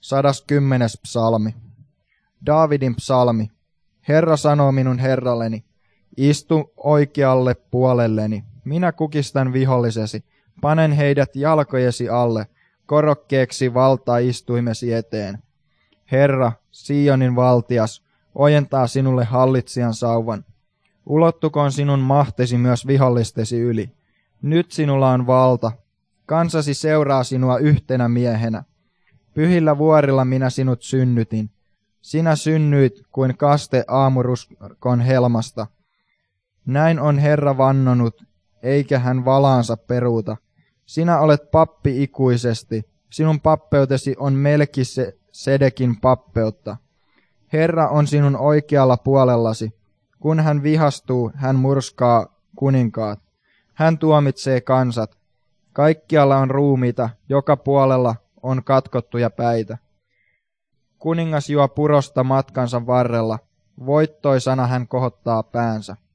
110. psalmi. Daavidin psalmi. Herra sanoo minun Herralleni, istu oikealle puolelleni. Minä kukistan vihollisesi, panen heidät jalkojesi alle, korokkeeksi valtaistuimesi eteen. Herra, Sionin valtias, ojentaa sinulle hallitsijan sauvan. Ulottukoon sinun mahtesi myös vihollistesi yli. Nyt sinulla on valta. Kansasi seuraa sinua yhtenä miehenä. Pyhillä vuorilla minä sinut synnytin. Sinä synnyit kuin kaste aamuruskon helmasta. Näin on Herra vannonut, eikä hän valaansa peruuta. Sinä olet pappi ikuisesti. Sinun pappeutesi on Melkisedekin pappeutta. Herra on sinun oikealla puolellasi. Kun hän vihastuu, hän murskaa kuninkaat. Hän tuomitsee kansat. Kaikkialla on ruumiita, joka puolella on katkottuja päitä. Kuningas juo purosta matkansa varrella. Voittoisana hän kohottaa päänsä.